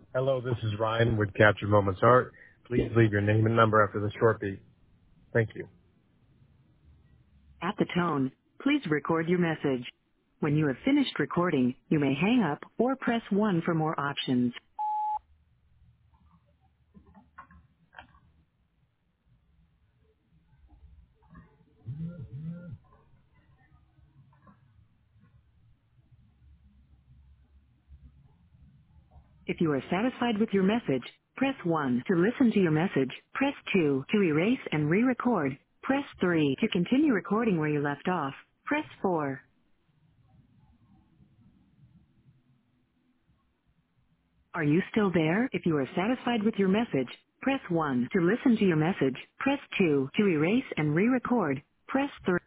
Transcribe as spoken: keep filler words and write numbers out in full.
Hello, this is Ryan with Captured Moments Art. Please leave your name and number after the short beep. Thank you. At the tone, please record your message. When you have finished recording, you may hang up or press one for more options. If you are satisfied with your message, press one. To listen to your message, press two. To erase and re-record, press three. To continue recording where you left off, press four. Are you still there? If you are satisfied with your message, press one. To listen to your message, press two. To erase and re-record, press three.